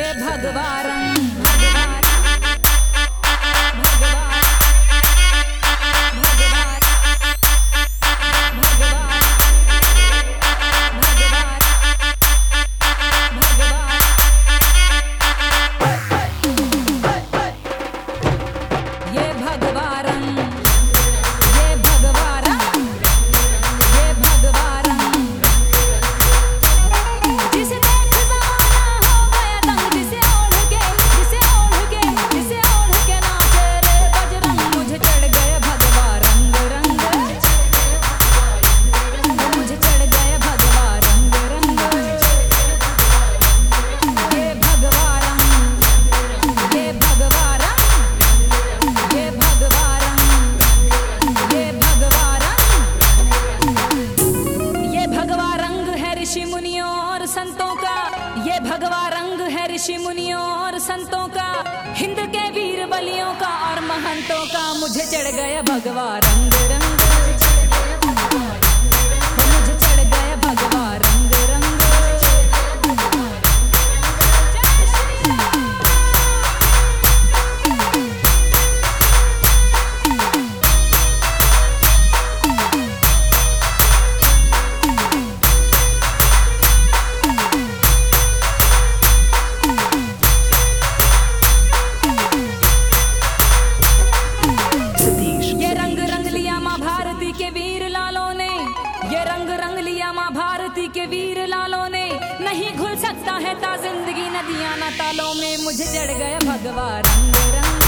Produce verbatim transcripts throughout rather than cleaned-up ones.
भगवारं ऋषि मुनियों और संतों का, ये भगवा रंग है ऋषि मुनियों और संतों का, हिंद के वीर बलियों का और महंतों का। मुझे चढ़ गया भगवा रंग रंग, मुझे चढ़ गया भगवा रंग रंग। के वीर लालों ने, ये रंग रंग लिया माँ भारती के वीर लालों ने, नहीं घुल सकता है ता जिंदगी नदियां ना तालों में। मुझे चढ़ गया भगवा रंग रंग,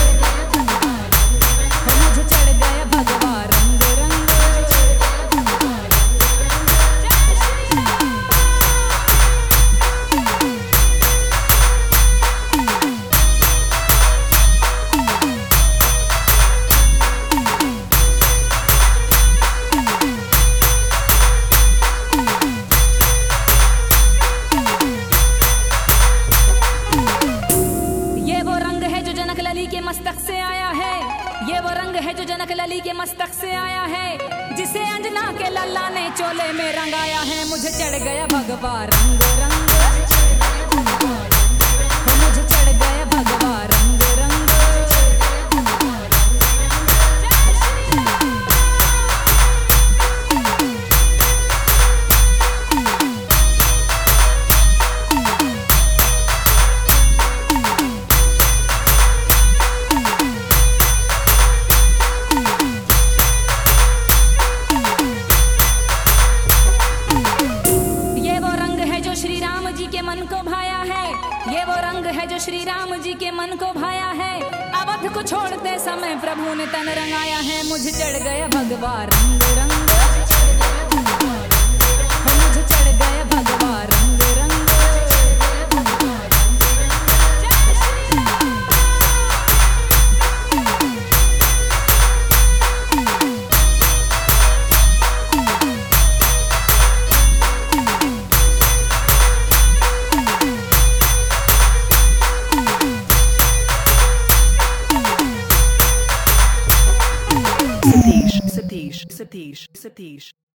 मुझे चढ़ गया भगवा रंग रंग। के मस्तक से आया है, ये वो रंग है जो जनक लली के मस्तक से आया है, जिसे अंजना के लल्ला ने चोले में रंगाया है। मुझे चढ़ गया भगवा रंग रंग, मुझे चढ़ गया भगवा रंग रंग। मन को भाया है, ये वो रंग है जो श्री राम जी के मन को भाया है, अवध को छोड़ते समय प्रभु ने तन रंगाया है। मुझे चढ़ गया भगवा रंग रंग, मुझे चढ़ गया भगवा रंग रंग। Satish, Satish, Satish, Satish.